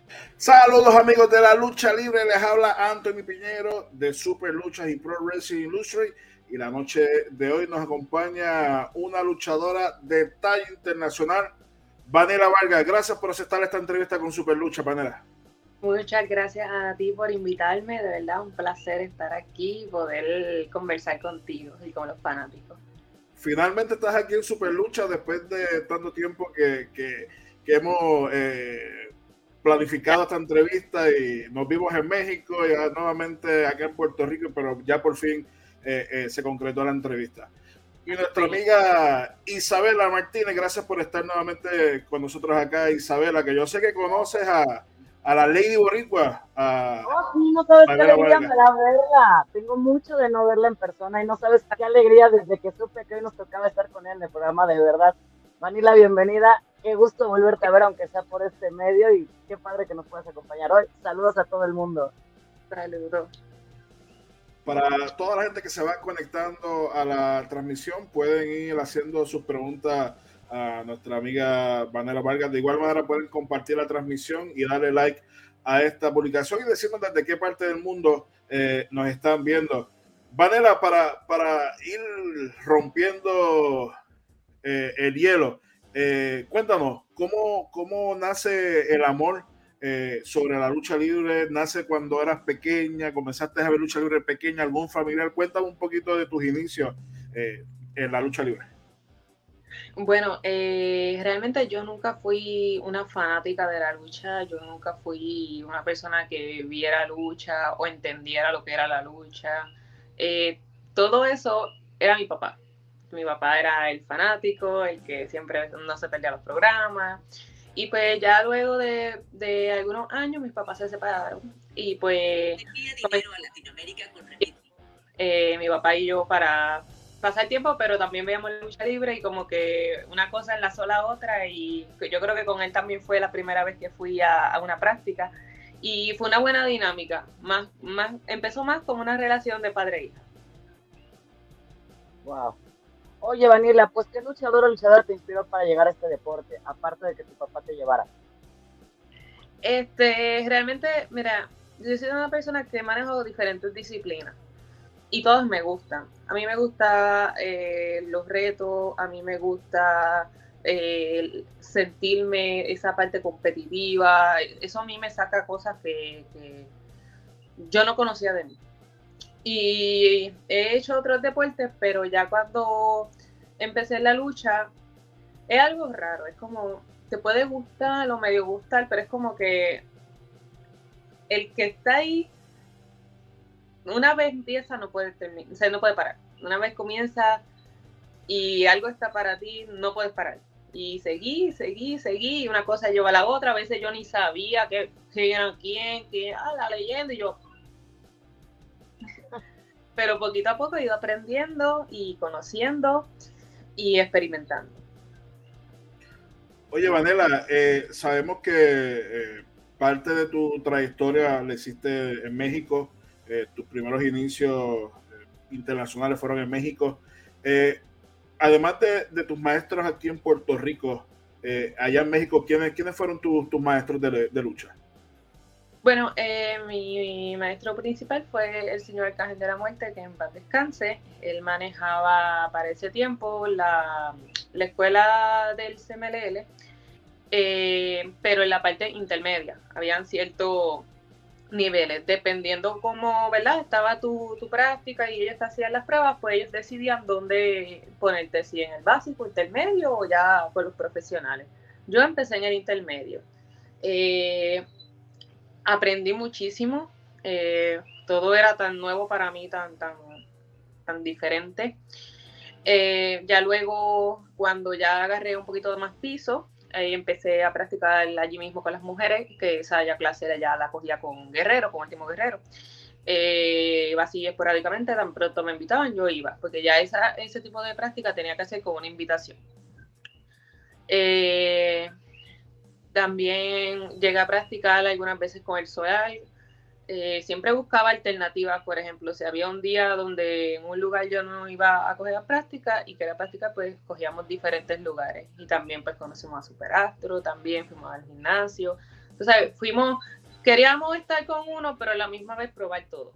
Saludos amigos de la lucha libre, les habla Anthony Piñero de Super Luchas y Pro Wrestling Illustrated y la noche de hoy nos acompaña una luchadora de talla internacional, Vanela Vargas. Gracias por aceptar esta entrevista con Super Lucha, Vanela. Muchas gracias a ti por invitarme, de verdad un placer estar aquí y poder conversar contigo y con los fanáticos. Finalmente estás aquí en Super Lucha después de tanto tiempo que hemos planificado esta entrevista y nos vimos en México y nuevamente acá en Puerto Rico, pero ya por fin se concretó la entrevista. Y nuestra Sí. amiga Isabela Martínez, gracias por estar nuevamente con nosotros acá, Isabela, que yo sé que conoces a la Lady Boricua, a Oh, sí, no sabes qué Vanela alegría me Vargas. da verla. Tengo mucho de no verla en persona y no sabes qué alegría desde que supe que hoy nos tocaba estar con ella en el programa, de verdad. Manila, bienvenida. Qué gusto volverte a ver, aunque sea por este medio, y qué padre que nos puedas acompañar hoy. Saludos a todo el mundo. Saludos. Para toda la gente que se va conectando a la transmisión, pueden ir haciendo sus preguntas a nuestra amiga Vanela Vargas. De igual manera, pueden compartir la transmisión y darle like a esta publicación y decirnos desde qué parte del mundo nos están viendo. Vanela, para ir rompiendo el hielo, cuéntanos, ¿cómo nace el amor sobre la lucha libre? ¿Nace cuando eras pequeña? ¿Comenzaste a ver lucha libre pequeña? ¿Algún familiar? Cuéntame un poquito de tus inicios en la lucha libre. Bueno, realmente yo nunca fui una fanática de la lucha, yo nunca fui una persona que viera lucha o entendiera lo que era la lucha. Eh, Todo eso era mi papá. Mi papá era el fanático, el que siempre no se perdía los programas. Y pues ya luego de algunos años mis papás se separaron y pues mi papá y yo para pasar tiempo, pero también veíamos lucha libre y como que una cosa enlazó la otra y yo creo que con él también fue la primera vez que fui a una práctica y fue una buena dinámica, empezó más como una relación de padre e hija. Wow. Oye, Vanilla, pues qué luchador o luchadora te inspiró para llegar a este deporte, aparte de que tu papá te llevara. Realmente, mira, yo soy una persona que manejo diferentes disciplinas y todas me gustan. A mí me gusta los retos, a mí me gusta sentirme esa parte competitiva, eso a mí me saca cosas que yo no conocía de mí. Y he hecho otros deportes, pero ya cuando empecé la lucha, es algo raro, es como, te puede gustar o medio gustar, pero es como que el que está ahí una vez empieza no puede terminar, o sea, no puede parar. Una vez comienza y algo está para ti, no puedes parar. Y seguí, y una cosa lleva a la otra. A veces yo ni sabía que era quién, la leyenda, y yo. Pero poquito a poco he ido aprendiendo y conociendo y experimentando. Oye, Vanela, sabemos que parte de tu trayectoria la hiciste en México, tus primeros inicios internacionales fueron en México. Eh, Además de tus maestros aquí en Puerto Rico, allá en México, ¿quiénes fueron tus maestros de lucha? Bueno, mi maestro principal fue el señor Arcángel de la Muerte, que en paz descanse. Él manejaba para ese tiempo la escuela del CMLL, pero en la parte intermedia. Habían ciertos niveles, dependiendo cómo, ¿verdad? Estaba tu práctica y ellos te hacían las pruebas, pues ellos decidían dónde ponerte, si en el básico, intermedio o ya por los profesionales. Yo empecé en el intermedio. Eh, Aprendí muchísimo, todo era tan nuevo para mí, tan diferente. Ya luego, cuando ya agarré un poquito de más piso, empecé a practicar allí mismo con las mujeres, que esa ya clase ya la cogía con Guerrero, con Último Guerrero. Iba así esporádicamente, tan pronto me invitaban, yo iba, porque ya ese tipo de práctica tenía que hacer con una invitación. También llegué a practicar algunas veces con el SOEAL. Siempre buscaba alternativas, por ejemplo, si había un día donde en un lugar yo no iba a coger práctica y quería practicar, pues cogíamos diferentes lugares y también pues conocimos a Superastro, también fuimos al gimnasio, O sea, queríamos estar con uno, pero a la misma vez probar todo.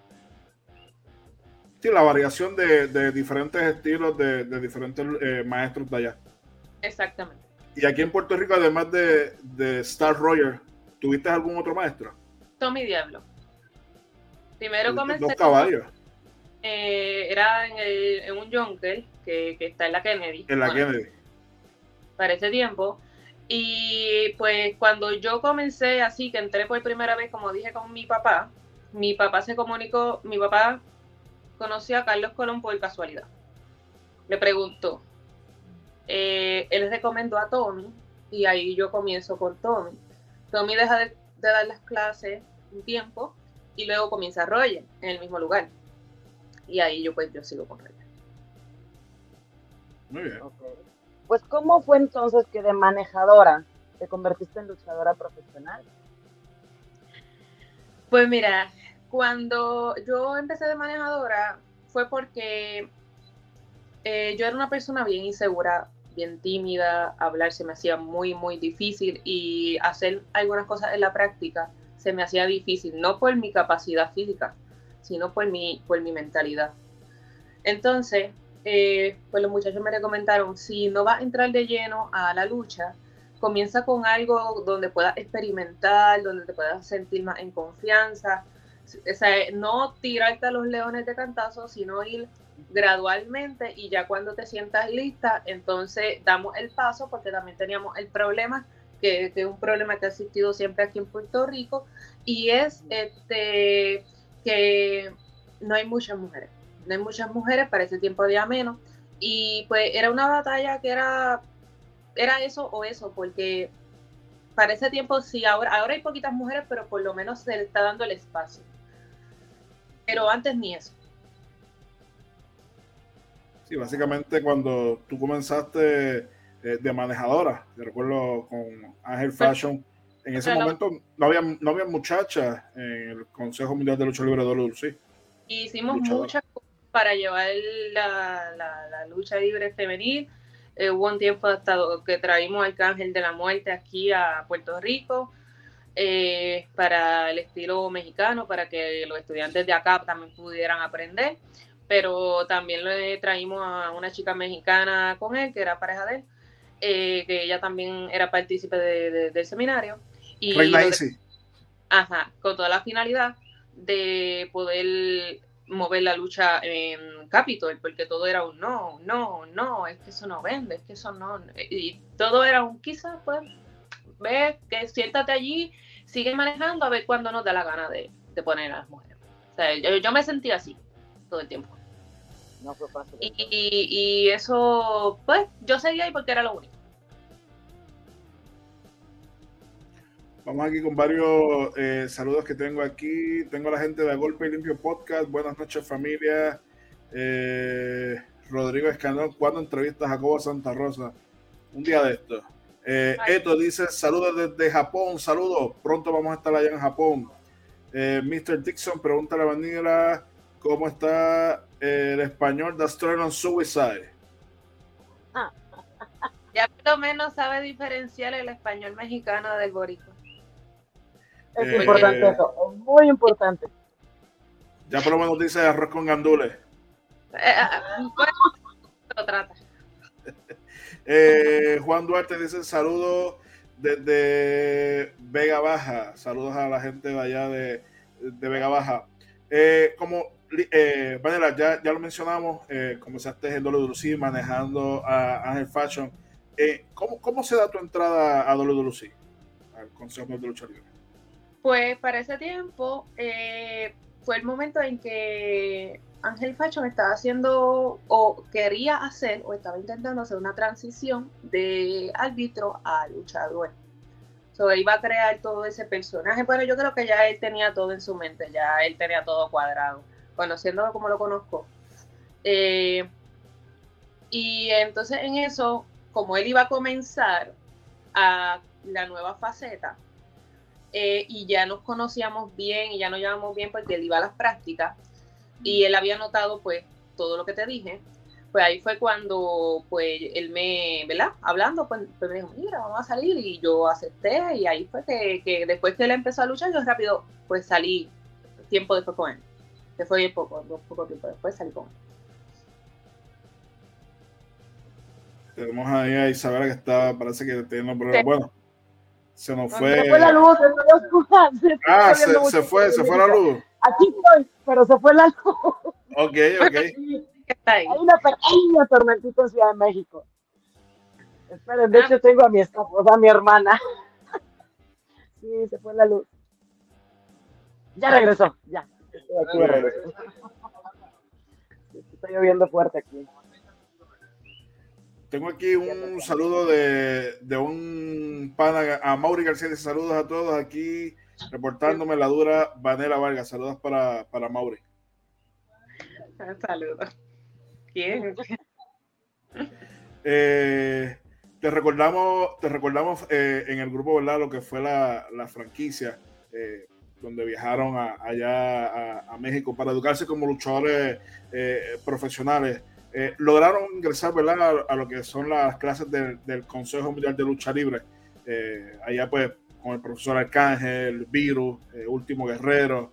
Sí, la variación de diferentes estilos de diferentes maestros de allá. Exactamente. Y aquí en Puerto Rico, además de Star Roger, ¿tuviste algún otro maestro? Tommy Diablo. Primero comencé. Dos caballos. Era en un jungle que está en la Kennedy. En la Kennedy. Para ese tiempo. Y pues cuando yo comencé así, que entré por primera vez, como dije, con mi papá se comunicó, mi papá conoció a Carlos Colón por casualidad. Le preguntó. Él recomendó a Tommy y ahí yo comienzo con Tommy. Tommy deja de dar las clases un tiempo y luego comienza Roger en el mismo lugar. Y ahí yo sigo con Roger. Muy bien. Okay. Pues ¿cómo fue entonces que de manejadora te convertiste en luchadora profesional? Pues mira, cuando yo empecé de manejadora fue porque yo era una persona bien insegura, bien tímida, hablar se me hacía muy, muy difícil y hacer algunas cosas en la práctica se me hacía difícil, no por mi capacidad física, sino por mi mentalidad. Entonces, pues los muchachos me recomendaron, si no vas a entrar de lleno a la lucha, comienza con algo donde puedas experimentar, donde te puedas sentir más en confianza. O sea, no tirarte a los leones de cantazo, sino ir gradualmente y ya cuando te sientas lista, entonces damos el paso, porque también teníamos el problema, que es un problema que ha existido siempre aquí en Puerto Rico, y es que no hay muchas mujeres. No hay muchas mujeres, para ese tiempo había menos, y pues era una batalla que era eso o eso, porque para ese tiempo sí, ahora hay poquitas mujeres, pero por lo menos se le está dando el espacio. Pero antes ni eso. Sí, básicamente cuando tú comenzaste de manejadora, te recuerdo con Ángel Fashion, en ese momento no había muchachas en el Consejo Mundial de Lucha Libre de WC. Hicimos muchas cosas para llevar la lucha libre femenil. Hubo un tiempo hasta que traímos al Arcángel de la Muerte aquí a Puerto Rico para el estilo mexicano, para que los estudiantes de acá también pudieran aprender. Pero también le traímos a una chica mexicana con él, que era pareja de él, que ella también era partícipe del seminario. Y Reina Easy. Ajá, con toda la finalidad de poder mover la lucha en Capitol, porque todo era un no, es que eso no vende, es que eso no, y todo era un quizás, pues, ve que siéntate allí, sigue manejando a ver cuándo nos da la gana de poner a las mujeres. O sea, yo me sentía así todo el tiempo. No fue fácil. Y eso, pues, yo seguía ahí porque era lo único. Vamos aquí con varios saludos que tengo aquí. Tengo a la gente de Golpe y Limpio Podcast. Buenas noches, familia. Rodrigo Escandón, ¿cuándo entrevistas a Jacobo Santa Rosa? Un día de esto. Eto dice, saludos desde Japón, saludos. Pronto vamos a estar allá en Japón. Mr. Dixon, pregúntale a Vanilla, ¿cómo está el español de Stern on Suicide? Ya por lo menos sabe diferenciar el español mexicano del boricua. Es importante eso, es muy importante. Ya por lo menos dice arroz con gandules. Lo trata. Juan Duarte dice saludos desde Vega Baja. Saludos a la gente de allá de Vega Baja. Vanilla, ya lo mencionamos, comenzaste en WWC manejando a Ángel Fashion. ¿Cómo se da tu entrada a WWC, al Consejo de Lucha Libre? Pues para ese tiempo fue el momento en que Ángel Fashion estaba haciendo o quería hacer o estaba intentando hacer una transición de árbitro a luchador. So, iba a crear todo ese personaje, pero yo creo que ya él tenía todo en su mente, ya él tenía todo cuadrado, conociéndolo como lo conozco. Y entonces en eso, como él iba a comenzar a la nueva faceta, y ya nos conocíamos bien y ya nos llevamos bien porque él iba a las prácticas y él había notado pues todo lo que te dije, pues ahí fue cuando pues él ¿verdad? Hablando, pues me dijo, mira, vamos a salir, y yo acepté, y ahí fue que después que él empezó a luchar, yo rápido pues salí tiempo después con él, que fue poco tiempo después salí con él. Tenemos ahí a Isabela que está, parece que tiene un problema. Bueno, se nos fue. Se fue la luz, se fue la luz. Aquí estoy, pero se fue la luz. Ok. Hay una pequeña tormentita en Ciudad de México. Esperen, de hecho tengo a mi esposa, a mi hermana. Sí, se fue la luz. Ya regresó, ya. Estoy aquí de regreso. Está lloviendo fuerte aquí. Tengo aquí un saludo de un pana, a Mauri García, dice saludos a todos aquí, reportándome la dura Vanela Vargas. Saludos para Mauri. Saludos. ¿Quién? Te recordamos en el grupo, ¿verdad? Lo que fue la franquicia, donde viajaron allá a México para educarse como luchadores profesionales. Lograron ingresar, ¿verdad? A lo que son las clases del Consejo Mundial de Lucha Libre. Allá pues con el profesor Arcángel, Virus, Último Guerrero.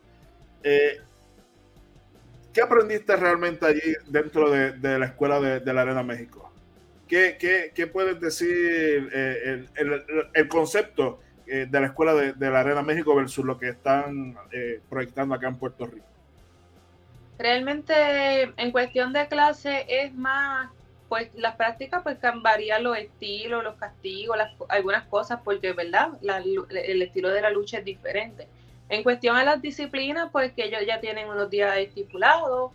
¿Qué aprendiste realmente allí dentro de la escuela de la Arena México? ¿Qué puedes decir el concepto de la escuela de la Arena México versus lo que están proyectando acá en Puerto Rico? Realmente en cuestión de clase es más, pues las prácticas pues varían los estilos, los castigos, algunas cosas, porque verdad el estilo de la lucha es diferente. En cuestión a las disciplinas, pues que ellos ya tienen unos días estipulados,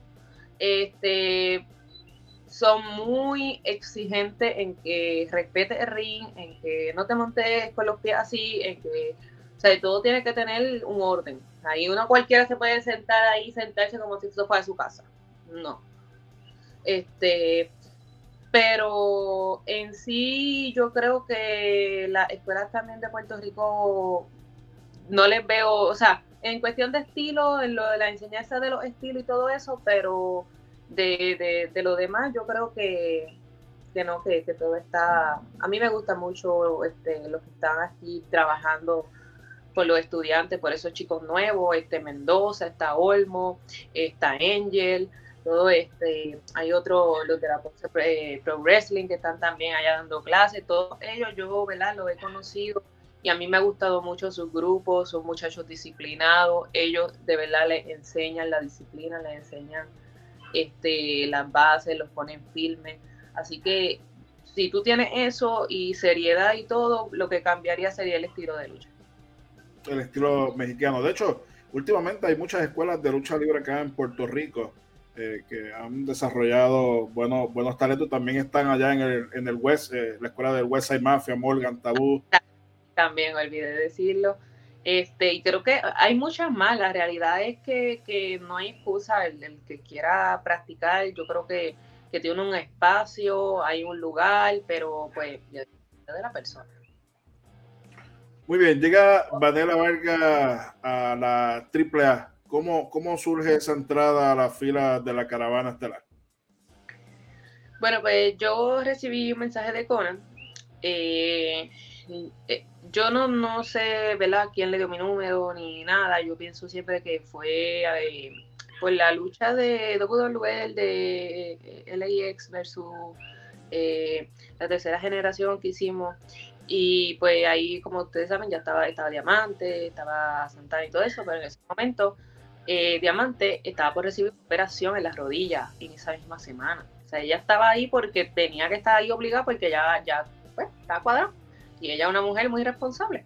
son muy exigentes en que respetes el ring, en que no te montes con los pies así, en que, o sea, todo tiene que tener un orden. Ahí uno cualquiera se puede sentarse como si eso fuera su casa. No. Pero en sí yo creo que las escuelas también de Puerto Rico no les veo, o sea, en cuestión de estilo, en lo de la enseñanza de los estilos y todo eso, pero de lo demás yo creo que no, que todo está, a mí me gusta mucho los que están aquí trabajando por los estudiantes, por esos chicos nuevos, Mendoza, está Olmo, está Angel, todo hay otros, los de la Pro Wrestling que están también allá dando clases, todos ellos yo, ¿verdad?, los he conocido y a mí me ha gustado mucho sus grupos, son muchachos disciplinados, ellos de verdad les enseñan la disciplina, les enseñan las bases, los ponen firmes, así que si tú tienes eso y seriedad y todo, lo que cambiaría sería el estilo de lucha. El estilo mexicano. De hecho, últimamente hay muchas escuelas de lucha libre acá en Puerto Rico que han desarrollado buenos talentos. También están allá en el West, la escuela del West Side Mafia, Morgan, Tabú. También olvidé decirlo. Y creo que hay muchas más. La realidad es que no hay excusa. El que quiera practicar, yo creo que tiene un espacio, hay un lugar, pero pues ya de la persona. Muy bien, llega Vanela Vargas a la AAA. ¿Cómo surge esa entrada a la fila de la caravana estelar? Bueno, pues yo recibí un mensaje de Conan. Yo no sé, ¿verdad?, quién le dio mi número ni nada. Yo pienso siempre que fue por la lucha de WWE, de LAX versus la tercera generación que hicimos. Y pues ahí, como ustedes saben, ya estaba Diamante, estaba Santana y todo eso, pero en ese momento Diamante estaba por recibir operación en las rodillas en esa misma semana. O sea, ella estaba ahí porque tenía que estar ahí obligada porque ya pues, estaba cuadrada. Y ella es una mujer muy responsable.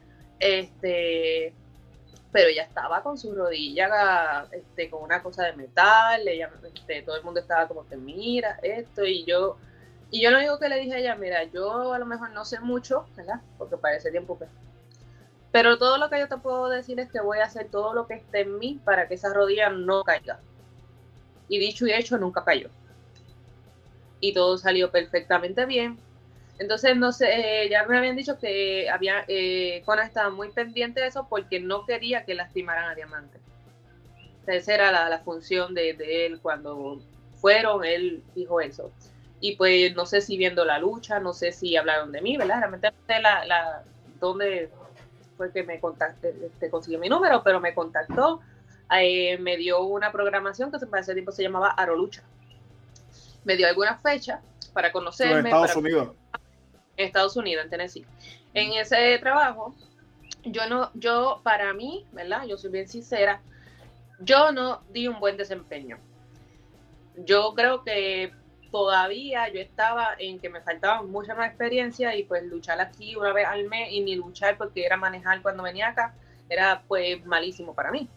Pero ella estaba con su rodilla con una cosa de metal, todo el mundo estaba como que mira esto, y yo lo único que le dije a ella, mira, yo a lo mejor no sé mucho, ¿verdad? Porque para ese tiempo pero todo lo que yo te puedo decir es que voy a hacer todo lo que esté en mí para que esa rodilla no caiga. Y dicho y hecho, nunca cayó. Y todo salió perfectamente bien. Entonces, no sé, ya me habían dicho que Conan estaba muy pendiente de eso porque no quería que lastimaran a Diamante. Esa era la función de él cuando fueron, él dijo eso. Y pues no sé si viendo la lucha, no sé si hablaron de mí, ¿verdad? Realmente no sé dónde fue que me contacté, consiguió mi número, pero me contactó, me dio una programación que para ese tiempo se llamaba Arolucha. Me dio alguna fecha para conocerme. En Estados Unidos. En Estados Unidos, en Tennessee. En ese trabajo, yo para mí, ¿verdad? Yo soy bien sincera, yo no di un buen desempeño. Yo creo que todavía yo estaba en que me faltaba mucha más experiencia y pues luchar aquí una vez al mes y ni luchar porque era manejar cuando venía acá, era pues malísimo para mí.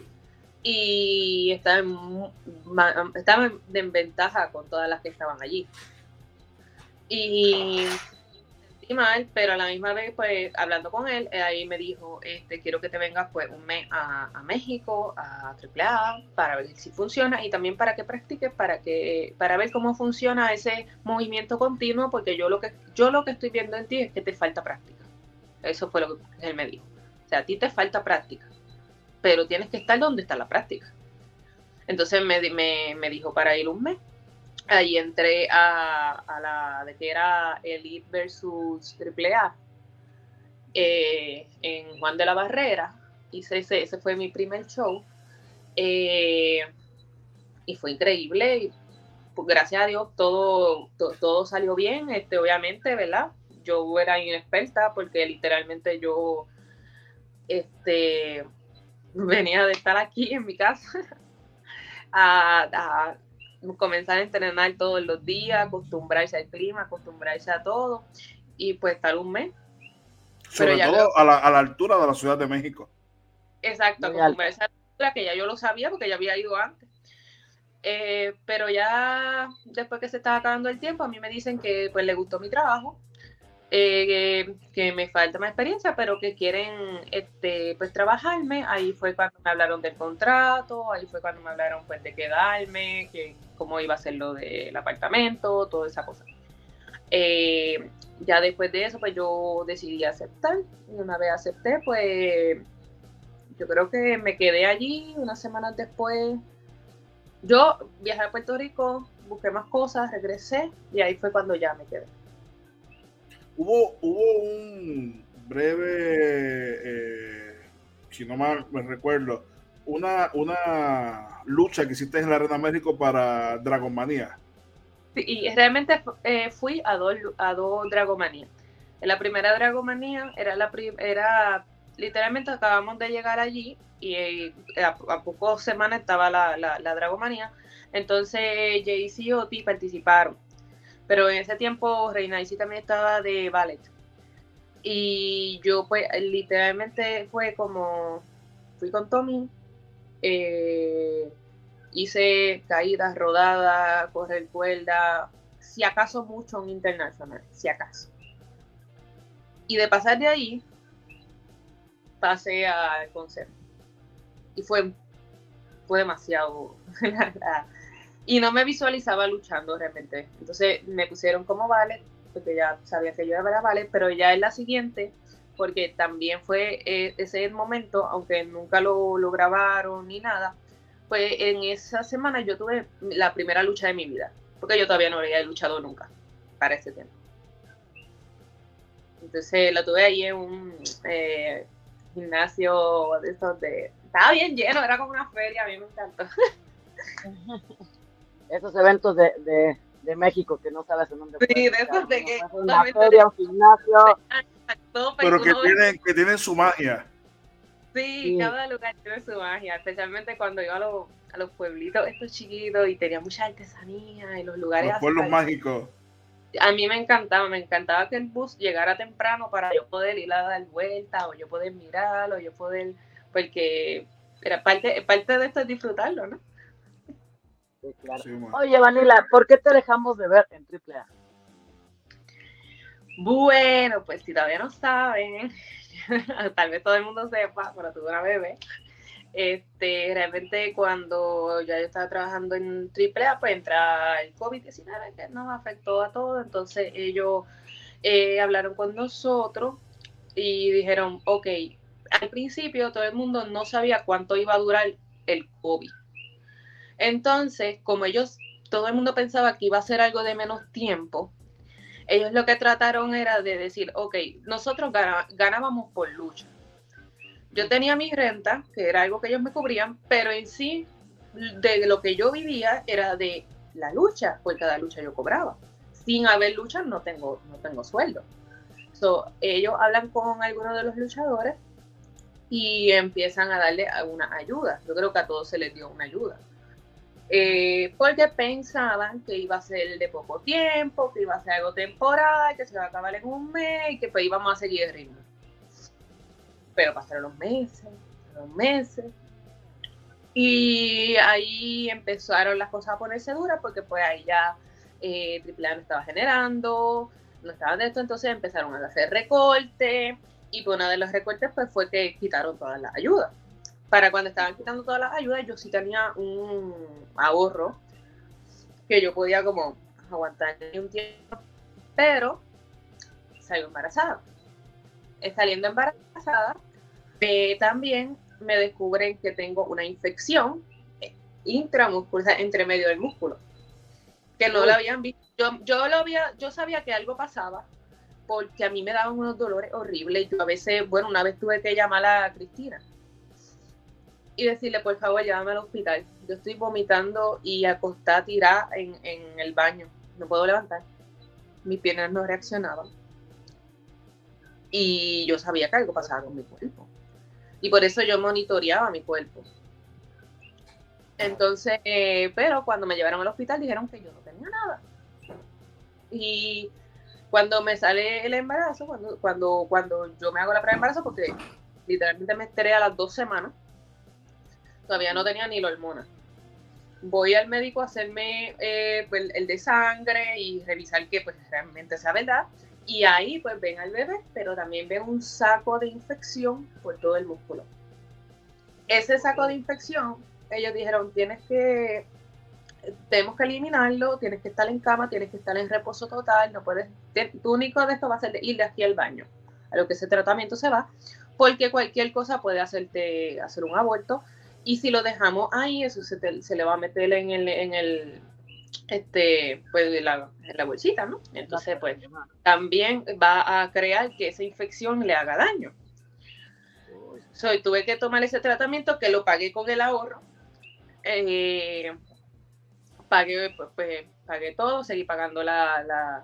Y estaba en ventaja con todas las que estaban allí. Y sentí mal, pero a la misma vez, pues, hablando con él, ahí me dijo, quiero que te vengas, pues, un mes a México, a AAA, para ver si funciona, y también para que practiques, para ver cómo funciona ese movimiento continuo, porque yo lo que estoy viendo en ti es que te falta práctica. Eso fue lo que él me dijo. O sea, a ti te falta práctica, pero tienes que estar donde está la práctica. Entonces me dijo para ir un mes. Ahí entré a la de que era Elite versus AAA en Juan de la Barrera. Ese fue mi primer show. Y fue increíble. Y, pues, gracias a Dios todo salió bien. Obviamente, ¿verdad? Yo era inexperta porque literalmente yo venía de estar aquí en mi casa a comenzar a entrenar todos los días, acostumbrarse al clima, acostumbrarse a todo y pues estar un mes. Sobre todo luego, a la altura de la Ciudad de México. Exacto, acostumbrarse a la altura, que ya yo lo sabía porque ya había ido antes. Pero ya después que se estaba acabando el tiempo, a mí me dicen que pues le gustó mi trabajo, que me falta más experiencia, pero que quieren pues trabajarme. Ahí fue cuando me hablaron del contrato, ahí fue cuando me hablaron pues de quedarme, que cómo iba a ser lo del apartamento, toda esa cosa. Ya después de eso pues yo decidí aceptar, y una vez acepté pues yo creo que me quedé allí. Unas semanas después yo viajé a Puerto Rico, busqué más cosas, regresé y ahí fue cuando ya me quedé. Hubo un breve, si no mal me recuerdo, una lucha que hiciste en la Arena México para Dragonmania. Sí, y realmente fui a dos Dragonmania. En la primera Dragonmania era literalmente acabamos de llegar allí y a pocas semanas estaba la Dragonmania. Entonces Jaycee y Oti participaron. Pero en ese tiempo Reina Icy también estaba de ballet. Y yo pues literalmente fue como, fui con Tommy, hice caídas, rodadas, correr cuerda, si acaso mucho un internacional, si acaso. Y de pasar de ahí, pasé al concierto. Y fue demasiado... Y no me visualizaba luchando realmente. Entonces me pusieron como ballet, porque ya sabía que yo era ballet, pero ya en la siguiente, porque también fue ese momento, aunque nunca lo grabaron ni nada, pues en esa semana yo tuve la primera lucha de mi vida, porque yo todavía no había luchado nunca para ese tiempo. Entonces la tuve ahí en un gimnasio de esos estaba bien lleno, era como una feria, a mí me encantó. Esos eventos de México que no sabes en dónde. Sí, de esos de que una feria, un gimnasio. Pero que tienen su magia. Sí, cada lugar tiene su magia, especialmente cuando iba a los pueblitos estos chiquitos y tenía mucha artesanía y los lugares. Los pueblos mágicos. A mí me encantaba que el bus llegara temprano para yo poder ir a dar vuelta, o yo poder mirar, o yo poder, porque era parte de esto es disfrutarlo, ¿no? Sí, claro. Sí, oye, Vanilla, ¿por qué te dejamos de ver en AAA? Bueno, pues si todavía no saben, tal vez todo el mundo sepa, pero tuve una bebé. Realmente cuando ya yo estaba trabajando en AAA, pues entra el COVID-19 que nos afectó a todos. Entonces ellos hablaron con nosotros y dijeron, ok, al principio todo el mundo no sabía cuánto iba a durar el COVID. Entonces, como ellos todo el mundo pensaba que iba a ser algo de menos tiempo, ellos lo que trataron era de decir, ok, nosotros ganábamos por lucha. Yo tenía mi renta, que era algo que ellos me cubrían, pero en sí, de lo que yo vivía era de la lucha, por cada lucha yo cobraba. Sin haber lucha no tengo sueldo. So, ellos hablan con algunos de los luchadores y empiezan a darle alguna ayuda. Yo creo que a todos se les dio una ayuda. Porque pensaban que iba a ser de poco tiempo, que iba a ser algo temporal, que se iba a acabar en un mes y que pues íbamos a seguir el ritmo. Pero pasaron los meses, y ahí empezaron las cosas a ponerse duras porque pues ahí ya AAA no estaba generando, no estaban de esto, entonces empezaron a hacer recortes y pues uno de los recortes pues fue que quitaron todas las ayudas. Para cuando estaban quitando todas las ayudas yo sí tenía un ahorro que yo podía como aguantar un tiempo, pero salí embarazada. Saliendo embarazada, también me descubren que tengo una infección intramuscular entre medio del músculo, que no lo habían visto. Yo sabía que algo pasaba porque a mí me daban unos dolores horribles. Yo a veces, una vez tuve que llamar a Cristina y decirle, por favor, llévame al hospital. Yo estoy vomitando y acostada, tirada en el baño. No puedo levantar. Mis piernas no reaccionaban. Y yo sabía que algo pasaba con mi cuerpo. Y por eso yo monitoreaba mi cuerpo. Entonces, pero cuando me llevaron al hospital dijeron que yo no tenía nada. Y cuando me sale el embarazo, cuando yo me hago la prueba de embarazo, porque literalmente me enteré a las 2 semanas, todavía no tenía ni la hormona. Voy al médico a hacerme pues, el de sangre y revisar que pues realmente sea verdad. Y ahí pues ven al bebé, pero también ven un saco de infección por todo el músculo. Ese saco de infección, ellos dijeron, tenemos que eliminarlo, tienes que estar en cama, tienes que estar en reposo total, no puedes, tu único de esto va a ser ir de aquí al baño, a lo que ese tratamiento se va, porque cualquier cosa puede hacer un aborto, y si lo dejamos ahí, eso se le va a meter en la bolsita, ¿no? Entonces, pues, también va a crear que esa infección le haga daño. Tuve que tomar ese tratamiento que lo pagué con el ahorro. Pagué todo, seguí pagando la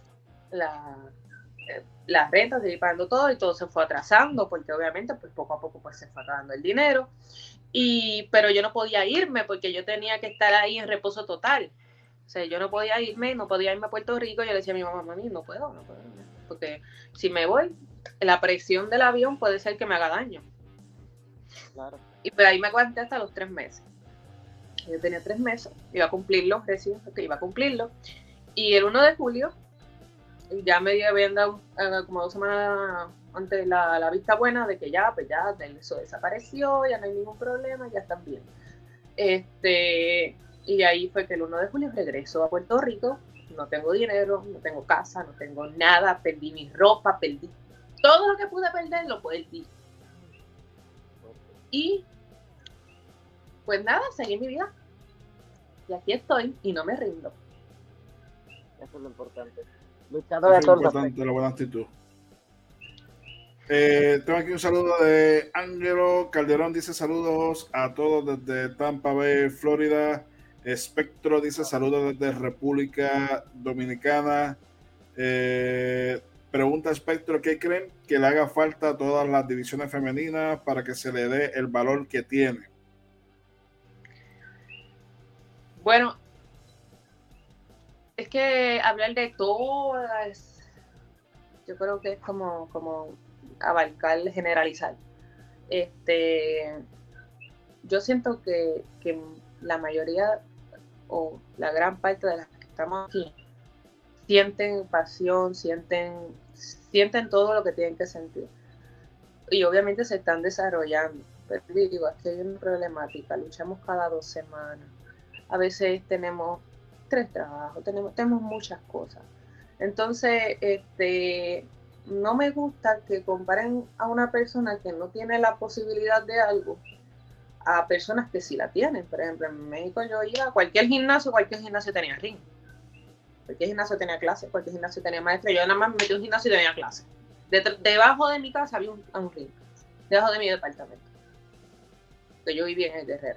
renta, seguí pagando todo y todo se fue atrasando porque obviamente pues poco a poco pues se fue acabando el dinero. Pero yo no podía irme porque yo tenía que estar ahí en reposo total. O sea, yo no podía irme a Puerto Rico. Yo le decía a mi mamá, mami, no puedo, porque si me voy, la presión del avión puede ser que me haga daño. Claro. Y pues ahí me aguanté hasta los 3 meses. Yo tenía 3 meses, iba a cumplirlo, y el 1 de julio ya me habían dado como 2 semanas antes la vista buena de que ya eso desapareció, ya no hay ningún problema, ya están bien. Y ahí fue que el 1 de julio regreso a Puerto Rico, no tengo dinero, no tengo casa, no tengo nada, perdí mi ropa, perdí todo lo que pude perder, lo perdí. Y pues nada, seguí mi vida. Y aquí estoy y no me rindo. Eso es lo importante. Luchador, eso es lo importante, la buena actitud. Tengo aquí un saludo de Ángelo Calderón, dice saludos a todos desde Tampa Bay, Florida. Espectro dice saludos desde República Dominicana. Pregunta Espectro, ¿qué creen que le haga falta a todas las divisiones femeninas para que se le dé el valor que tiene? Bueno, es que hablar de todas, yo creo que es como abarcar, generalizar. Yo siento que la mayoría o la gran parte de las que estamos aquí sienten pasión, sienten todo lo que tienen que sentir. Y obviamente se están desarrollando. Pero digo, aquí hay una problemática, luchamos cada 2 semanas. A veces tenemos 3 trabajos, tenemos muchas cosas. Entonces, no me gusta que comparen a una persona que no tiene la posibilidad de algo a personas que sí la tienen. Por ejemplo, en México yo iba a cualquier gimnasio tenía ring. Cualquier gimnasio tenía clase, cualquier gimnasio tenía maestra. Yo nada más me metí a un gimnasio y tenía clase. Debajo de mi casa había un ring. Debajo de mi departamento. Que yo vivía en el Guerrero.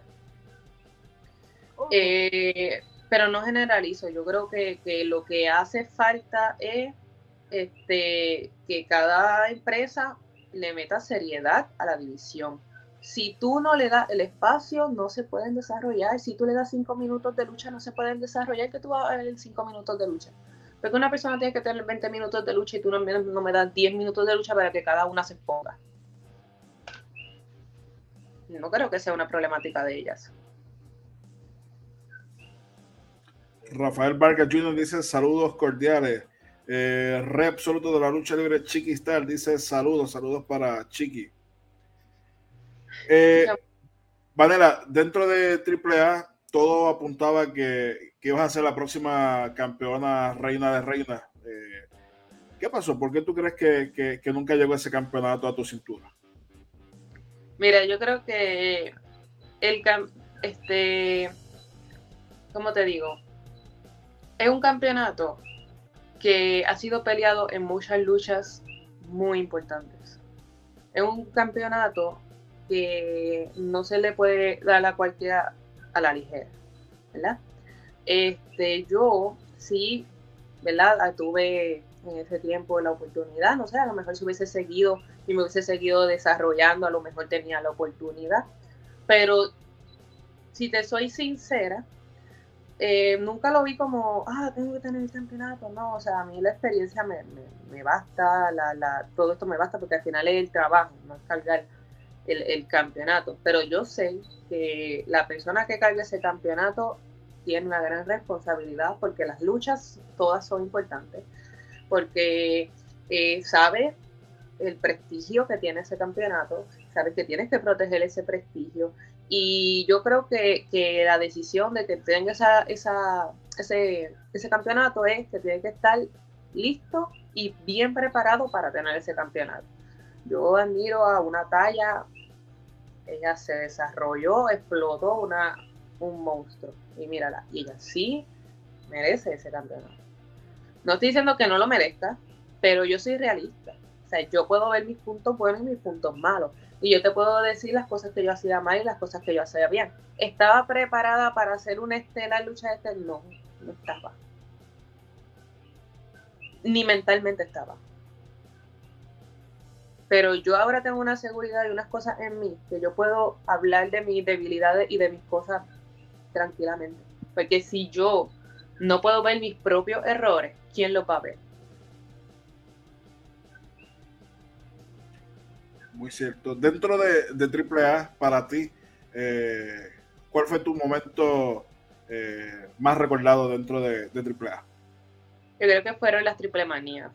Pero no generalizo. Yo creo que lo que hace falta es que cada empresa le meta seriedad a la división. Si tú no le das el espacio, no se pueden desarrollar. Si tú le das 5 minutos de lucha, no se pueden desarrollar. Que tú vas a ver 5 minutos de lucha. Porque una persona tiene que tener 20 minutos de lucha y tú no me das 10 minutos de lucha para que cada una se exponga. No creo que sea una problemática de ellas. Rafael Vargas Jr. dice saludos cordiales. Re absoluto de la lucha libre, Chiqui Star, dice saludos para Chiqui. Vanela, dentro de AAA todo apuntaba que ibas a ser la próxima campeona reina de reinas. ¿Qué pasó? ¿Por qué tú crees que nunca llegó ese campeonato a tu cintura? Mira, yo creo que ¿cómo te digo? Es un campeonato que ha sido peleado en muchas luchas muy importantes. Es un campeonato que no se le puede dar a cualquiera a la ligera, ¿verdad? Yo sí, ¿verdad? Tuve en ese tiempo la oportunidad, no sé, a lo mejor si hubiese seguido y me hubiese seguido desarrollando, a lo mejor tenía la oportunidad, pero si te soy sincera, nunca lo vi como, tengo que tener el campeonato, no, o sea, a mí la experiencia me basta, todo esto me basta porque al final es el trabajo, no es cargar el campeonato, pero yo sé que la persona que carga ese campeonato tiene una gran responsabilidad porque las luchas todas son importantes, porque sabe el prestigio que tiene ese campeonato, sabe que tienes que proteger ese prestigio. Y yo creo que la decisión de que tenga ese campeonato es que tiene que estar listo y bien preparado para tener ese campeonato. Yo admiro a una Talla, ella se desarrolló, explotó un monstruo. Y mírala, y ella sí merece ese campeonato. No estoy diciendo que no lo merezca, pero yo soy realista. O sea, yo puedo ver mis puntos buenos y mis puntos malos. Y yo te puedo decir las cosas que yo hacía mal y las cosas que yo hacía bien. ¿Estaba preparada para hacer una estelar lucha de No estaba. Ni mentalmente estaba. Pero yo ahora tengo una seguridad y unas cosas en mí que yo puedo hablar de mis debilidades y de mis cosas tranquilamente. Porque si yo no puedo ver mis propios errores, ¿quién los va a ver? Muy cierto. Dentro de AAA, para ti, ¿cuál fue tu momento más recordado dentro de AAA? Yo creo que fueron las Triple Manías.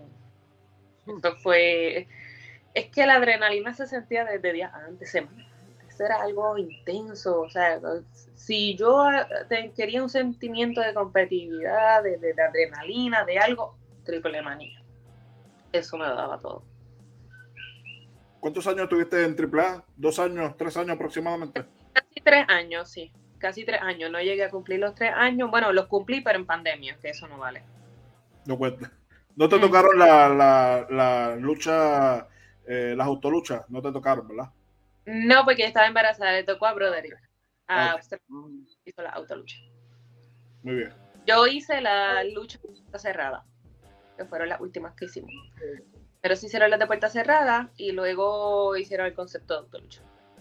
Es que la adrenalina se sentía desde días antes, semanas antes. Era algo intenso. O sea, si yo quería un sentimiento de competitividad, de adrenalina, de algo, Triple Manía. Eso me lo daba todo. ¿Cuántos años tuviste en AAA? ¿2 años, 3 años aproximadamente? Casi 3 años, sí. Casi 3 años. No llegué a cumplir los 3 años. Bueno, los cumplí, pero en pandemia, que eso no vale. No cuenta. ¿No te tocaron la lucha, las autoluchas? No te tocaron, ¿verdad? No, porque estaba embarazada. Le tocó a Broderick. Hizo la autolucha. Muy bien. Yo hice la lucha de puerta cerrada, que fueron las últimas que hicimos. Pero sí hicieron las de puerta cerrada y luego hicieron el concepto de autolucha.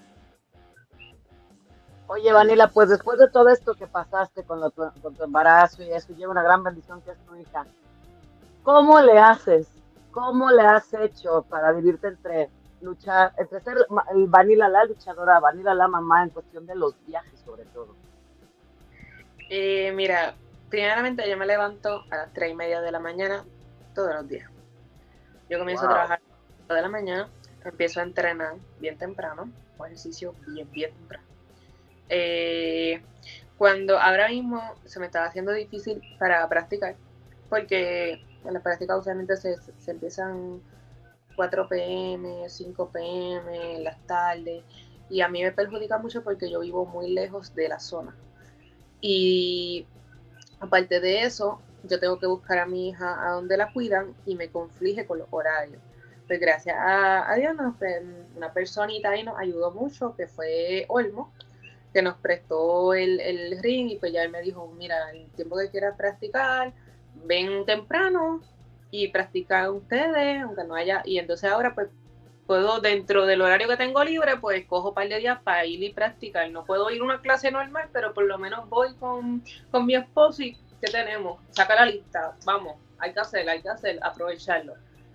Oye, Vanilla, pues después de todo esto que pasaste con tu embarazo y eso, lleva una gran bendición que es tu hija. ¿Cómo le haces? ¿Cómo le has hecho para dividirte entre luchar, entre ser Vanilla la luchadora, Vanilla la mamá, en cuestión de los viajes sobre todo? Mira, primeramente yo me levanto a las 3:30 de la mañana todos los días. Yo comienzo a trabajar a las 4 de la mañana, empiezo a entrenar bien temprano, un ejercicio bien temprano. Cuando ahora mismo se me estaba haciendo difícil para practicar, porque en las prácticas usualmente se empiezan 4 p.m., 5 p.m., en las tardes, y a mí me perjudica mucho porque yo vivo muy lejos de la zona. Y aparte de eso, yo tengo que buscar a mi hija a donde la cuidan y me conflige con los horarios. Pues gracias a Dios, una personita ahí nos ayudó mucho, que fue Olmo, que nos prestó el ring, y pues ya él me dijo, mira, el tiempo que quieras practicar, ven temprano y practican ustedes, aunque no haya, y entonces ahora pues puedo, dentro del horario que tengo libre, pues cojo un par de días para ir y practicar. No puedo ir a una clase normal, pero por lo menos voy con mi esposo y ¿qué tenemos? Saca la lista, vamos, hay que hacer, aprovecharlo.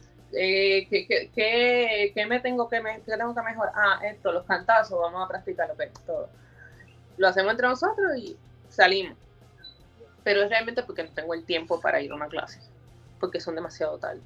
¿Qué me tengo que mejorar? Esto, los cantazos, vamos a practicarlo, todo. Lo hacemos entre nosotros y salimos. Pero es realmente porque no tengo el tiempo para ir a una clase, porque son demasiado tarde.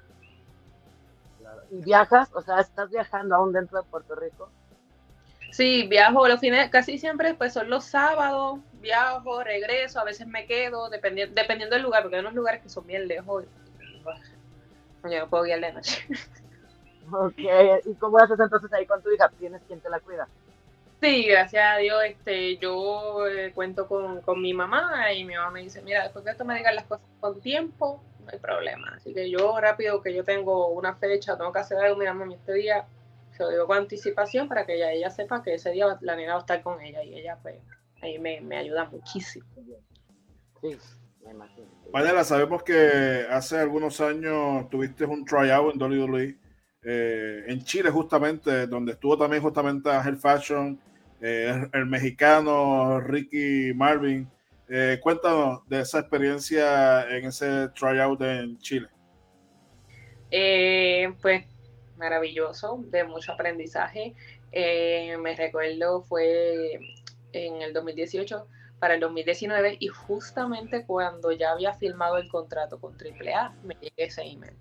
¿Y viajas? O sea, ¿estás viajando aún dentro de Puerto Rico? Sí, viajo los fines, casi siempre pues son los sábados, viajo, regreso, a veces me quedo, dependiendo del lugar, porque hay unos lugares que son bien lejos. Yo no puedo guiar de noche. Ok, ¿y cómo haces entonces ahí con tu hija? ¿Tienes quien te la cuida? Sí, gracias a Dios, yo cuento con mi mamá, y mi mamá me dice, mira, después que tú me digas las cosas con tiempo, no hay problema. Así que yo rápido, que yo tengo una fecha, tengo que hacer algo, mira, mami, este día se lo digo con anticipación para que ella sepa que ese día la nena va a estar con ella, y ella pues ahí me ayuda muchísimo. Sí, me imagino. Vanela, sabemos que hace algunos años tuviste un tryout en WWE, en Chile justamente, donde estuvo también justamente Hell Fashion, el mexicano Ricky Marvin. Cuéntanos de esa experiencia en ese tryout en Chile. Pues maravilloso, de mucho aprendizaje. Me recuerdo fue en el 2018 para el 2019, y justamente cuando ya había firmado el contrato con AAA me llegó ese email.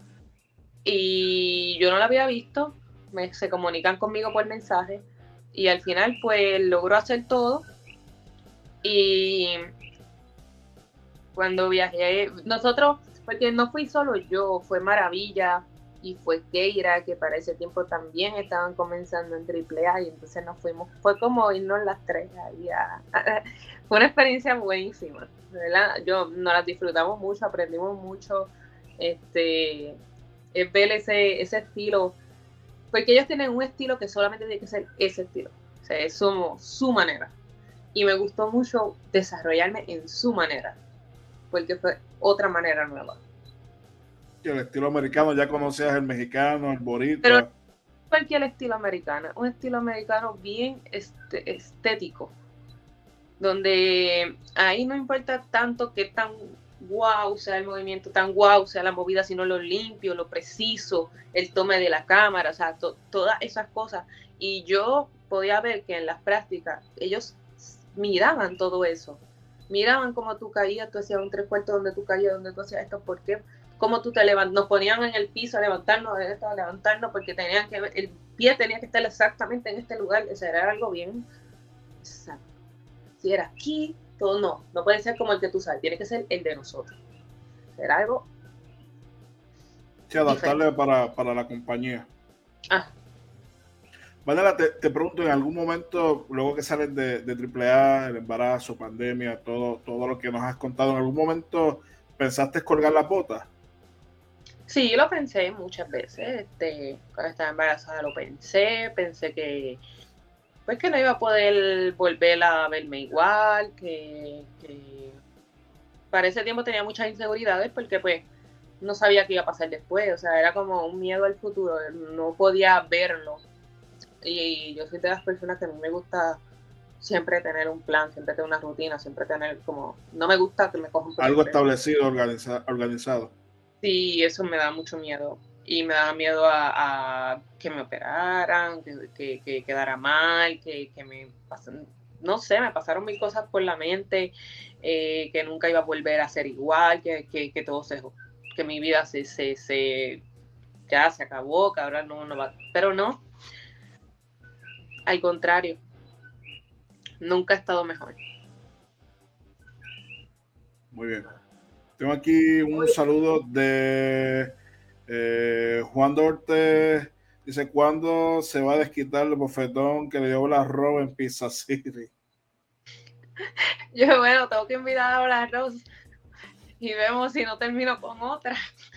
Y yo no lo había visto, se comunican conmigo por mensaje, y al final pues logro hacer todo. Y cuando viajé, nosotros, porque no fui solo yo, fue Maravilla y fue Keira, que para ese tiempo también estaban comenzando en AAA, y entonces nos fuimos, fue como irnos las tres ahí fue una experiencia buenísima, ¿verdad? Nos las disfrutamos mucho, aprendimos mucho, es ver ese estilo, porque ellos tienen un estilo que solamente tiene que ser ese estilo, o sea, es su manera, y me gustó mucho desarrollarme en su manera, porque fue otra manera nueva. El estilo americano, ya conocías el mexicano, el boricua. Pero cualquier estilo americano, un estilo americano bien estético, donde ahí no importa tanto que tan wow sea el movimiento, tan wow sea la movida, sino lo limpio, lo preciso, el tome de la cámara, o sea, todas esas cosas. Y yo podía ver que en las prácticas ellos miraban todo eso, miraban cómo tú caías, tú hacías un 3/4 donde tú caías, donde tú hacías esto, ¿por qué? Cómo tú te levantas, nos ponían en el piso a levantarnos, porque tenían que ver, el pie tenía que estar exactamente en este lugar, o sea, era algo bien exacto. Si era aquí, todo no puede ser como el que tú sabes, tiene que ser el de nosotros. Era algo Sí, adaptarle para la compañía. Vanela, te pregunto, en algún momento, luego que sales de AAA, el embarazo, pandemia, todo lo que nos has contado, ¿en algún momento pensaste colgar las botas? Sí, lo pensé muchas veces. Cuando estaba embarazada lo pensé que pues que no iba a poder volver a verme igual, que para ese tiempo tenía muchas inseguridades porque pues no sabía qué iba a pasar después, o sea, era como un miedo al futuro, no podía verlo. Y yo soy de las personas que a mí me gusta siempre tener un plan, siempre tener una rutina, siempre tener como, no me gusta que me cojan por algo establecido, organizado. Sí, eso me da mucho miedo. Y me da miedo a que me operaran, que quedara mal, que me pasen, no sé, me pasaron mil cosas por la mente, que nunca iba a volver a ser igual, que todo que mi vida ya se acabó, que ahora no va, pero no, al contrario, nunca he estado mejor. Muy bien. Tengo aquí un saludo de Juan Dorte. Dice, ¿cuándo se va a desquitar el bofetón que le dio la Rose en Pizza City? Yo, bueno, tengo que invitar a la Rose y vemos si no termino con otra.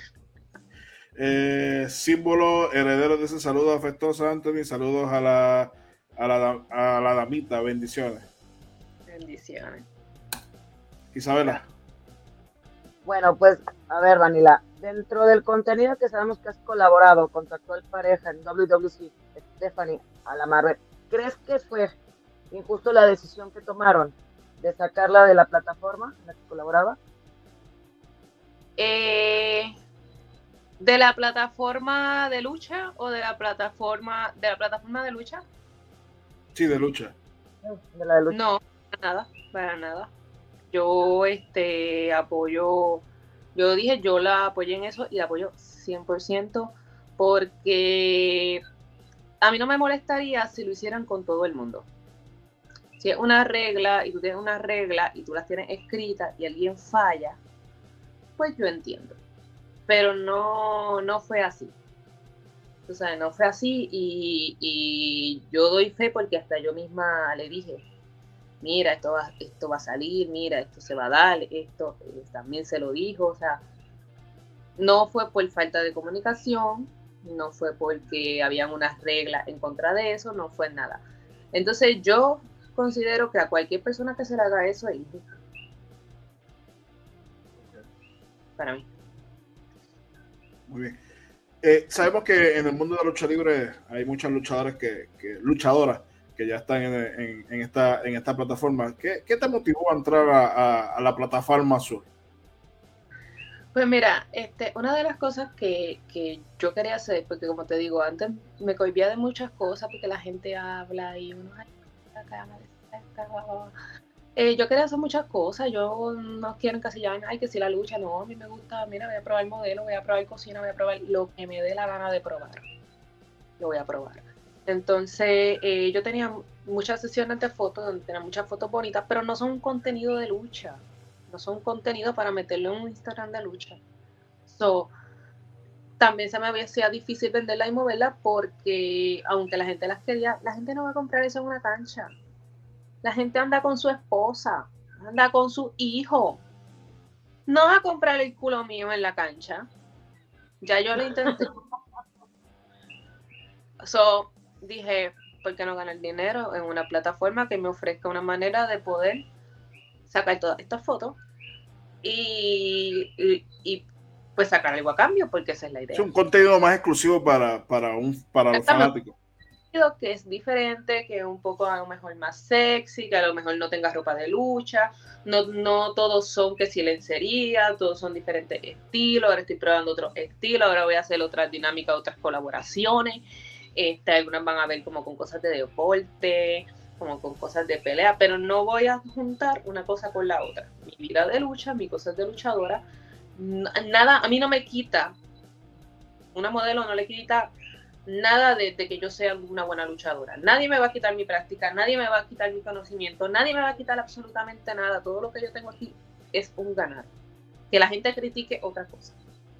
Símbolo heredero dice, saludos afectuosos, Anthony, saludos a la damita, bendiciones. Bendiciones. Isabela. Bueno, pues, a ver, Vanilla, dentro del contenido que sabemos que has colaborado con tu actual pareja en WWC, Stephanie Alamarre, ¿crees que fue injusto la decisión que tomaron de sacarla de la plataforma en la que colaboraba? ¿De la plataforma de lucha o de la plataforma de lucha? Sí, de lucha. De la de lucha. No, para nada. Yo apoyo, yo dije, yo la apoyé en eso y la apoyo 100% porque a mí no me molestaría si lo hicieran con todo el mundo. Si es una regla y tú tienes una regla y tú las tienes escritas y alguien falla, pues yo entiendo. Pero no fue así. O sea, no fue así y yo doy fe porque hasta yo misma le dije, mira, esto va a salir, mira, esto se va a dar, esto también se lo dijo, o sea, no fue por falta de comunicación, no fue porque habían unas reglas en contra de eso, no fue nada. Entonces yo considero que a cualquier persona que se le haga eso es injusto. Para mí. Muy bien. Sabemos que en el mundo de la lucha libre hay muchas luchadoras luchadoras que ya están en esta plataforma. ¿Qué te motivó a entrar a la plataforma azul? Pues mira, una de las cosas que yo quería hacer, porque como te digo, antes me cohibía de muchas cosas porque la gente habla y uno yo quería hacer muchas cosas, yo no quiero encasillarme, ay, que si la lucha, no, a mí me gusta, mira, voy a probar modelo, voy a probar cocina, voy a probar lo que me dé la gana de probar, lo voy a probar. Entonces, yo tenía muchas sesiones de fotos, donde tenía muchas fotos bonitas, pero no son un contenido de lucha, no son contenido para meterlo en un Instagram de lucha. So, también se me hacía difícil venderla y moverla porque, aunque la gente las quería, la gente no va a comprar eso en una cancha. La gente anda con su esposa, anda con su hijo. No va a comprar el culo mío en la cancha. Ya yo lo intenté. So, dije, ¿por qué no ganar dinero en una plataforma que me ofrezca una manera de poder sacar todas estas fotos y pues sacar algo a cambio? Porque esa es la idea. Es un contenido más exclusivo para los fanáticos. Que es diferente, que es un poco a lo mejor más sexy, que a lo mejor no tenga ropa de lucha, no todos son que si lencería, todos son diferentes estilos, ahora estoy probando otros estilos, ahora voy a hacer otras dinámicas, otras colaboraciones, algunas van a ver como con cosas de deporte, como con cosas de pelea, pero no voy a juntar una cosa con la otra. Mi vida de lucha, mi cosas de luchadora, nada, a mí no me quita, una modelo no le quita nada de que yo sea una buena luchadora. Nadie me va a quitar mi práctica, nadie me va a quitar mi conocimiento, nadie me va a quitar absolutamente nada. Todo lo que yo tengo aquí es un ganar. Que la gente critique otra cosa.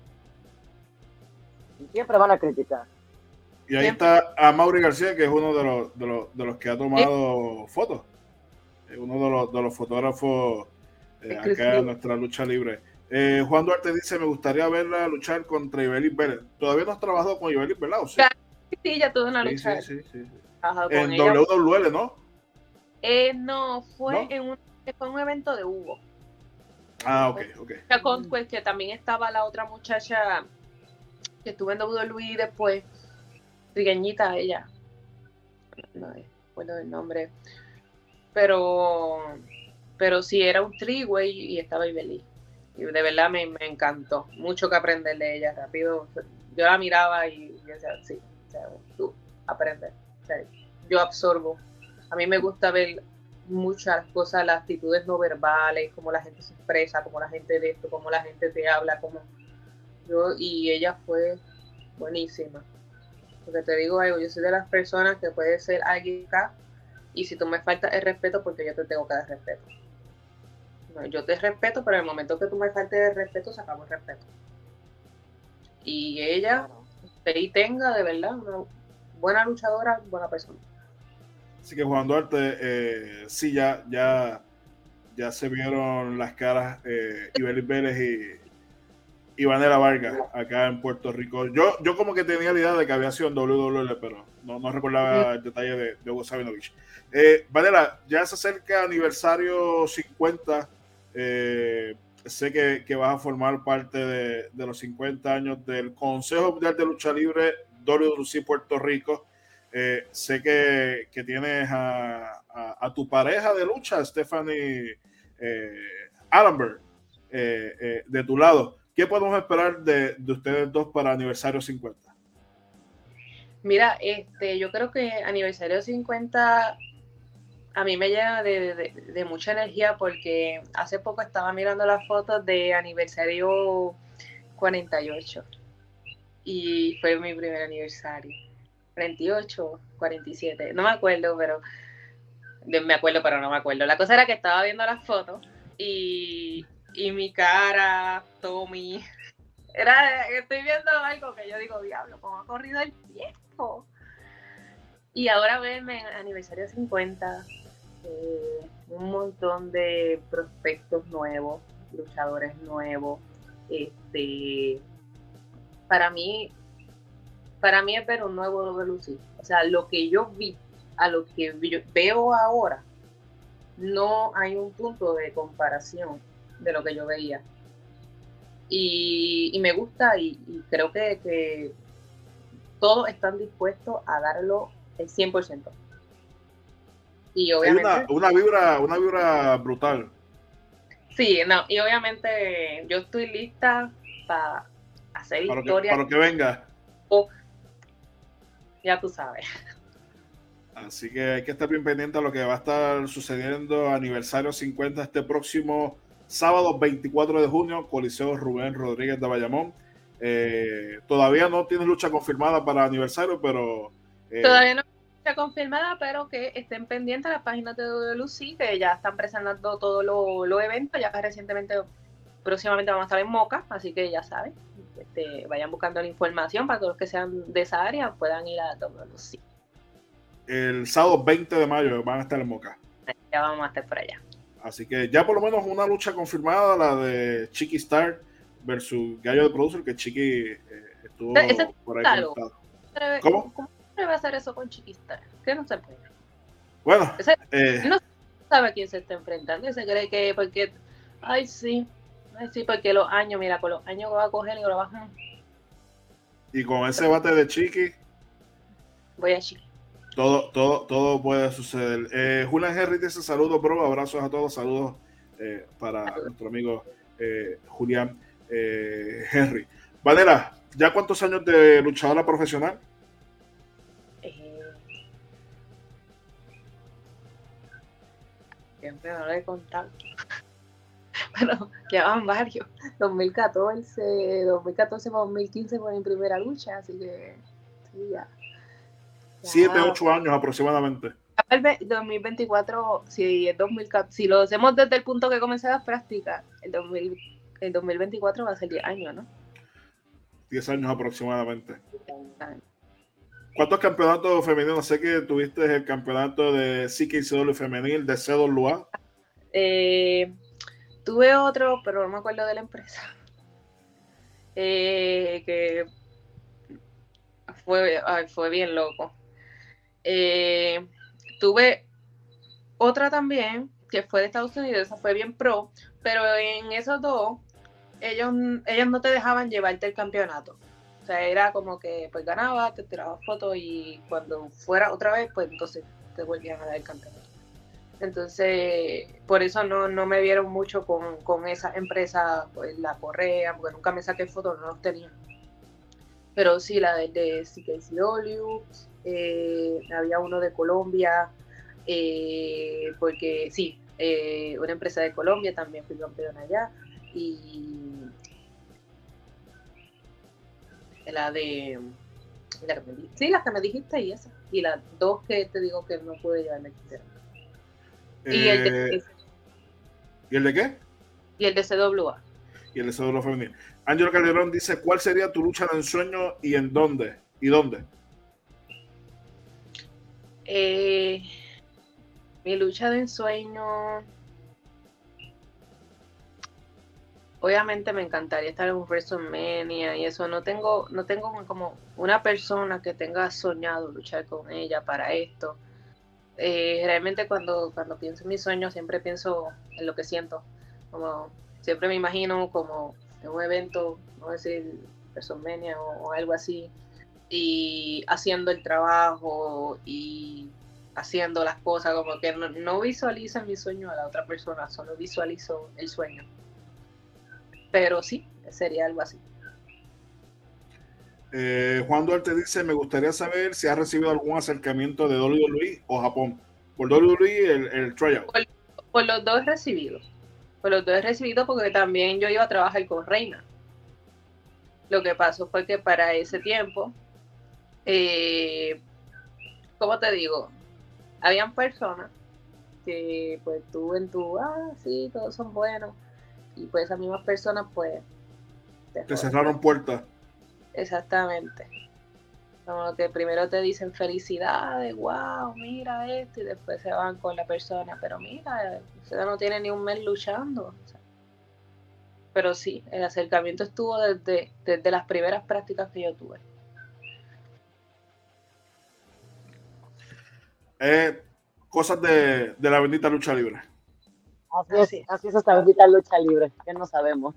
Siempre van a criticar. Y ahí está a Mauri García, que es uno de los que ha tomado fotos. Uno de los fotógrafos acá en nuestra lucha libre. Juan Duarte dice, me gustaría verla luchar contra Ibelis Vélez. ¿Todavía no has trabajado con Ibelis Vélez? ¿Sí? Sí, ya tuve una lucha. Sí. En WWE, ¿no? No, fue ¿no? Fue un evento de Hugo. Ah, ok. Pues, que también estaba la otra muchacha que estuvo en WWE después, trigueñita ella. No recuerdo el nombre. Pero sí, era un three-way y estaba Ibelis. Y de verdad me encantó, mucho que aprender de ella, rápido. Yo la miraba y decía, sí, o sea, tú aprendes, o sea, yo absorbo. A mí me gusta ver muchas cosas, las actitudes no verbales, cómo la gente se expresa, cómo la gente de esto, cómo la gente te habla, y ella fue buenísima. Porque te digo algo, yo soy de las personas que puede ser alguien acá y si tú me faltas el respeto, porque yo te tengo que dar respeto. Yo te respeto, pero en el momento que tú me faltes de respeto, se acabó el respeto. Y ella, ahí tenga de verdad buena luchadora, buena persona. Así que Juan Duarte, sí, ya se vieron las caras Ibeliz Vélez y Vanela Vargas acá en Puerto Rico. Yo como que tenía la idea de que había sido en WWE, pero no recordaba el detalle de Hugo Sabinovich. Vanela, ya se acerca aniversario 50. Sé que vas a formar parte de los 50 años del Consejo Mundial de Lucha Libre WWC Puerto Rico. Sé que tienes a tu pareja de lucha, Stephanie Allenberg, de tu lado. ¿Qué podemos esperar de ustedes dos para aniversario 50? Mira, yo creo que aniversario 50 a mí me llena de mucha energía porque hace poco estaba mirando las fotos de aniversario 48 y fue mi primer aniversario. 48, 47, no me acuerdo, pero no me acuerdo. La cosa era que estaba viendo las fotos y mi cara, Tommy, estoy viendo algo que yo digo, diablo, cómo ha corrido el tiempo. Y ahora verme en aniversario 50, un montón de prospectos nuevos, luchadores nuevos. Para mí es ver un nuevo WC. O sea, lo que yo vi a lo que veo ahora, no hay un punto de comparación de lo que yo veía. Y me gusta y creo que todos están dispuestos a darlo el 100%. Y obviamente hay una vibra brutal. Sí, no, y obviamente yo estoy lista para hacer historia. Para lo que venga. Ya tú sabes. Así que hay que estar bien pendiente a lo que va a estar sucediendo aniversario 50 este próximo sábado 24 de junio, Coliseo Rubén Rodríguez de Bayamón. Todavía no tiene lucha confirmada para aniversario, pero... Todavía no está confirmada, pero que estén pendientes a las páginas de WLC, que ya están presentando todos los eventos, ya que recientemente, próximamente vamos a estar en Moca, así que ya saben, vayan buscando la información para todos los que sean de esa área, puedan ir a WLC. El sábado 20 de mayo van a estar en Moca. Ya vamos a estar por allá. Así que ya por lo menos una lucha confirmada, la de Chiqui Star versus Gallo de Producer, que Chiqui estuvo por ahí conectado. ¿Cómo se va a hacer eso con Chiqui Star? Que no se puede. Bueno, no sabe a quién se está enfrentando. Se cree que porque, ay sí, porque los años, mira, con los años que va a coger y lo va a... Y con ese bate de Chiqui, voy a Chiqui. Todo puede suceder. Julian Henry dice saludos, bro, abrazos a todos, saludos para nuestro amigo Julián Henry. Vanela, ¿ya cuántos años de luchadora profesional? Siempre no lo he contado. Pero ya van varios. 2014 para 2015 fue mi primera lucha, así que sí, ya. 7-8 años aproximadamente. El 2024, si lo hacemos desde el punto que comencé las prácticas, el 2024 va a ser 10 años, ¿no? 10 años aproximadamente. ¿Cuántos campeonatos femeninos? Sé que tuviste el campeonato de CKCW femenil de CWA. Tuve otro, pero no me acuerdo de la empresa. Que fue bien loco. Tuve otra también que fue de Estados Unidos, esa fue bien pro, pero en esos dos ellos no te dejaban llevarte el campeonato. O sea, era como que pues ganabas, te tirabas fotos y cuando fuera otra vez, pues entonces te volvían a dar el campeonato. Entonces, por eso no me vieron mucho con esa empresa, pues la Correa, porque nunca me saqué fotos, no los tenía. Pero sí, la de CKCW, había uno de Colombia, porque sí, una empresa de Colombia, también fui campeona allá, y las que me dijiste y esa, y las dos que te digo que no pude llevarme ¿Y el de qué? Y el de CWA. Y el de CWA femenil. Ángelo Calderón dice, ¿cuál sería tu lucha de ensueño y en dónde? ¿Y dónde? Mi lucha de ensueño, obviamente me encantaría estar en un WrestleMania y eso. No tengo como una persona que tenga soñado luchar con ella para esto. Realmente cuando pienso en mis sueños siempre pienso en lo que siento. Como siempre me imagino como en un evento, no decir WrestleMania o algo así, y haciendo el trabajo y haciendo las cosas, como que no visualizo mi sueño a la otra persona, solo visualizo el sueño. Pero sí, sería algo así. Juan Duarte dice, me gustaría saber si has recibido algún acercamiento de WWE o Japón. Por WWE el tryout. Por los dos he recibido. Por los dos he recibido porque también yo iba a trabajar con Reina. Lo que pasó fue que para ese tiempo, ¿cómo te digo? Habían personas que pues tú sí, todos son buenos. Y pues esas mismas personas pues te cerraron puertas. Exactamente. Como que primero te dicen felicidades, wow, mira esto, y después se van con la persona, pero mira, usted no tiene ni un mes luchando. O sea, pero sí, el acercamiento estuvo desde las primeras prácticas que yo tuve. Cosas de la bendita lucha libre. Así es esta bendita lucha libre, que no sabemos.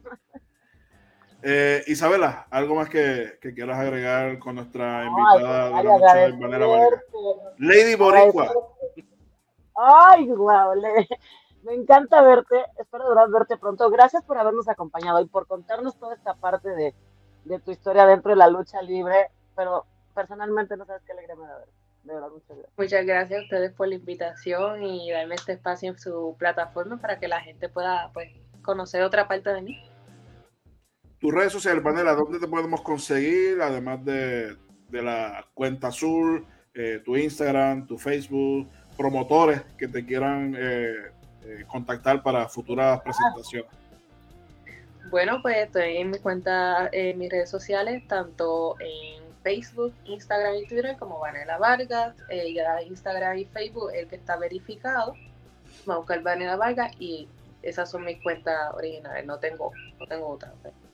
Isabela, ¿algo más que quieras agregar con nuestra invitada de la noche de Vanela Vargas? Lady Boricua. Ay, wow, me encanta verte, espero de verdad verte pronto. Gracias por habernos acompañado y por contarnos toda esta parte de tu historia dentro de la lucha libre, pero personalmente no sabes qué alegría me da verte. De verdad, muchas gracias. Muchas gracias a ustedes por la invitación y darme este espacio en su plataforma para que la gente pueda pues conocer otra parte de mí. Tus redes sociales, Vanela, ¿dónde te podemos conseguir? Además de la cuenta azul, tu Instagram, tu Facebook, promotores que te quieran contactar para futuras presentaciones. Bueno, pues estoy en mi cuenta, en mis redes sociales, tanto en Facebook, Instagram y Twitter como Vanela Vargas. Ya Instagram y Facebook el que está verificado. Vamos a buscar Vanela Vargas y esas son mis cuentas originales. No tengo otra.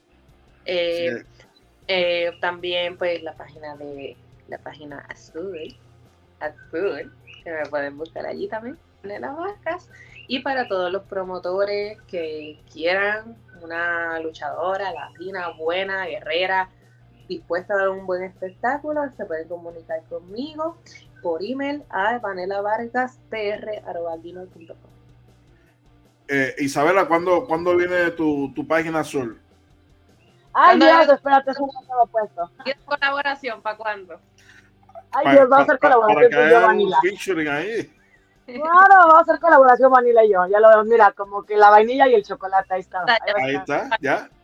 También pues la página azul, que me pueden buscar allí también, Vanela Vargas. Y para todos los promotores que quieran una luchadora latina, buena, guerrera, dispuesta a dar un buen espectáculo, se pueden comunicar conmigo por email a vanelavargaspr@gmail.com. Isabela, ¿cuándo viene tu página azul? Ay, Dios, espérate, eso no estaba puesto. ¿Y colaboración para cuándo? Ay, Dios, va a hacer colaboración con yo, Vanilla. Ahí. Claro, vamos a hacer colaboración Vanilla y yo. Ya lo veo, mira, como que la vainilla y el chocolate, ahí está. Ahí está, ya.